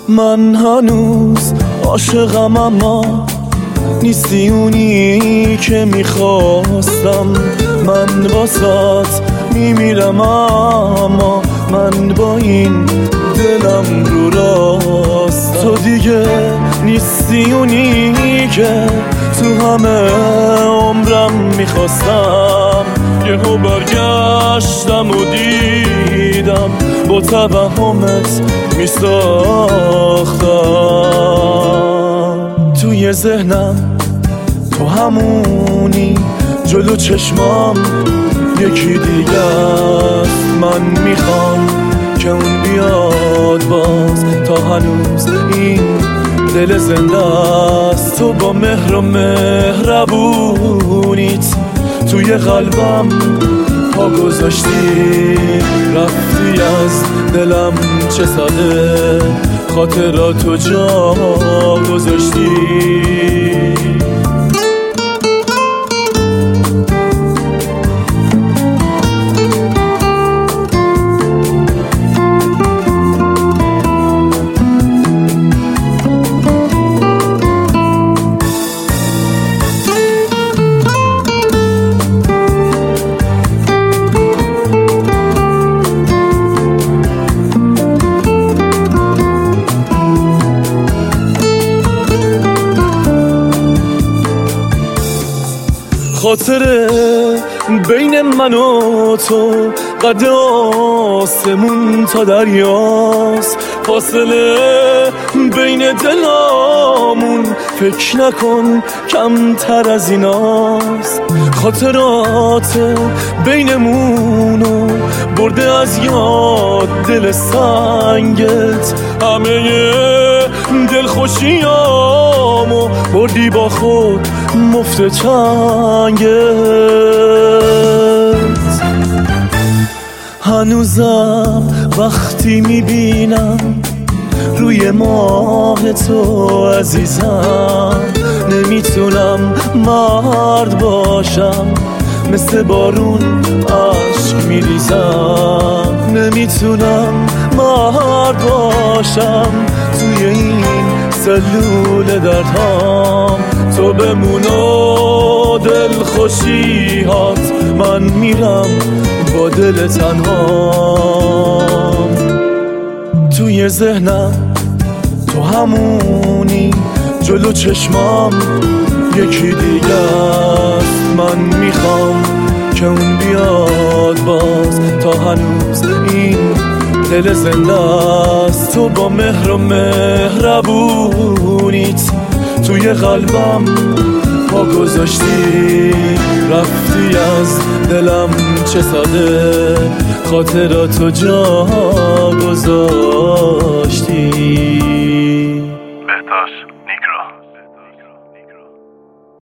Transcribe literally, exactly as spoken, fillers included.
من هنوز عاشقم اما نیستی اونی که میخواستم. من واسات میمیرم اما من با این دلم رو راست. تو دیگه نیستی اونی که تو همه عمرم میخواستم. یهو برگشتم و دیدم با توهمت میساختم. توی ذهنم تو همونی، جلو چشمام یکی دیگه است. من میخوام که اون بیاد باز، تا هنوز این دل زنده است. تو با مهر و مهربونیت توی قلبم پا گذاشتی، رفتی از دلم چه ساده خاطراتو جا گذاشتی. خاطره بین من و تو قد آسمون تا دریاست. فاصله بین دلامون فکر نکن کمتر از ایناست. خاطرات بینمونو برده از یاد دل سنگت. همه دلخوشیامو بردی با خود مفت چنگت. هنوزم وقتی میبینم روی ماه تو عزیزم، نمیتونم مرد باشم، مثل بارون عشق میریزم. نمیتونم مرد باشم توی این سلول دردهام. تو بمون و دل خوشیات، من میرم با دل تنهام. توی ذهنم تو همونی، جلو چشمام یکی دیگه است. من میخوام که اون بیاد باز، تا هنوز این دل زنده است. تو با مهر و مهربونیت توی قلبم پا گذاشتی، رفتی از دلم چه ساده خاطراتو جا گذاشتی.